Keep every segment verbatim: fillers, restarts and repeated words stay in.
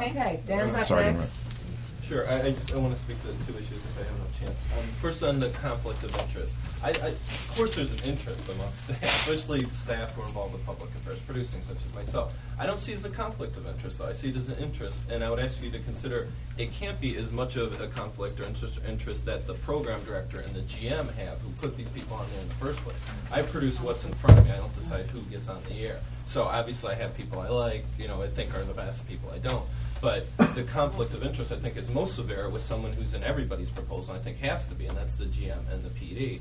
Okay, Dan's up Sorry, next. Sure, I, I just I want to speak to the two issues if I have enough chance. Um, first, on the conflict of interest. I, I, of course, there's an interest among staff, especially staff who are involved with public affairs producing, such as myself. I don't see it as a conflict of interest, though. I see it as an interest, and I would ask you to consider it can't be as much of a conflict or interest, interest that the program director and the G M have who put these people on there in the first place. I produce what's in front of me. I don't decide who gets on the air. So obviously, I have people I like, you know, I think are the best, people I don't. But the conflict of interest, I think, is most severe with someone who's in everybody's proposal, I think has to be, and that's the G M and the P D.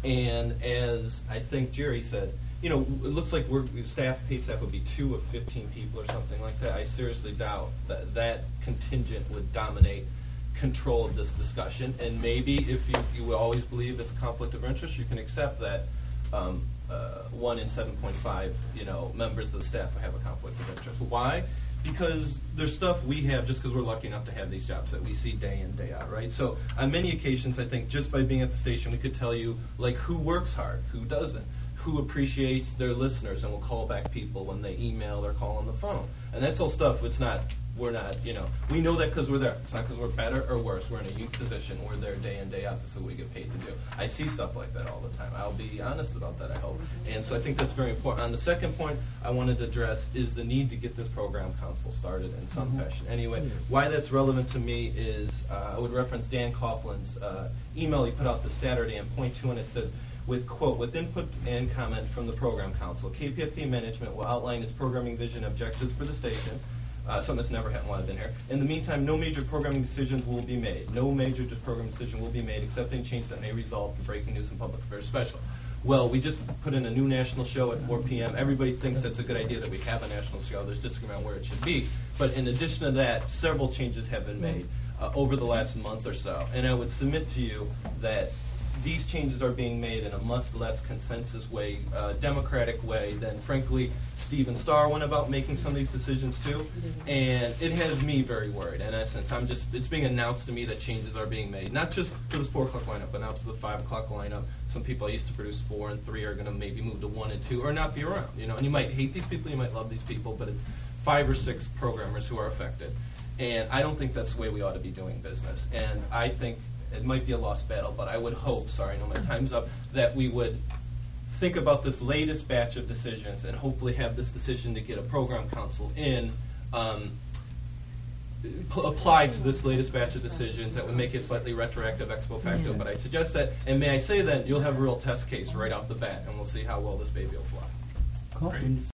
And as I think Jerry said, you know, it looks like we're, staff, paid staff would be two of fifteen people or something like that. I seriously doubt that that contingent would dominate control of this discussion. And maybe if you, you will always believe it's a conflict of interest, you can accept that um, uh, one in seven point five, you know, members of the staff have a conflict of interest. Why? Because there's stuff we have just because we're lucky enough to have these jobs that we see day in, day out, right? So on many occasions, I think just by being at the station, we could tell you, like, who works hard, who doesn't, who appreciates their listeners and will call back people when they email or call on the phone. And that's all stuff, it's not, we're not, you know, we know that because we're there. It's not because we're better or worse. We're in a unique position. We're there day in, day out. This is what we get paid to do. I see stuff like that all the time. I'll be honest about that, I hope. And so I think that's very important. On the second point I wanted to address is the need to get this program council started in some mm-hmm. fashion. Anyway, why that's relevant to me is uh, I would reference Dan Coughlin's uh, email he put out this Saturday in point two, and it says, with, quote, with input and comment from the program council, K P F T management will outline its programming vision objectives for the station. Uh, something that's never happened while I've been here. In the meantime, no major programming decisions will be made. No major programming decision will be made except any change that may result from breaking news and public affairs special. Well, we just put in a new national show at four p.m. Everybody thinks that's a good idea that we have a national show. There's disagreement on where it should be. But in addition to that, several changes have been made uh, over the last month or so. And I would submit to you that these changes are being made in a much less consensus way, uh, democratic way than, frankly, Stephen Starr went about making some of these decisions too. And it has me very worried. In essence, I'm just, it's being announced to me that changes are being made, not just for this four o'clock lineup, but now to the five o'clock lineup. Some people I used to produce four and three are going to maybe move to one and two or not be around. You know, and you might hate these people, you might love these people, but it's five or six programmers who are affected. And I don't think that's the way we ought to be doing business. And I think it might be a lost battle, but I would hope, sorry, I know my time's up, that we would think about this latest batch of decisions and hopefully have this decision to get a program council in um, p- applied to this latest batch of decisions that would make it slightly retroactive ex post facto. But I suggest that, and may I say that, you'll have a real test case right off the bat, and we'll see how well this baby will fly. Cool.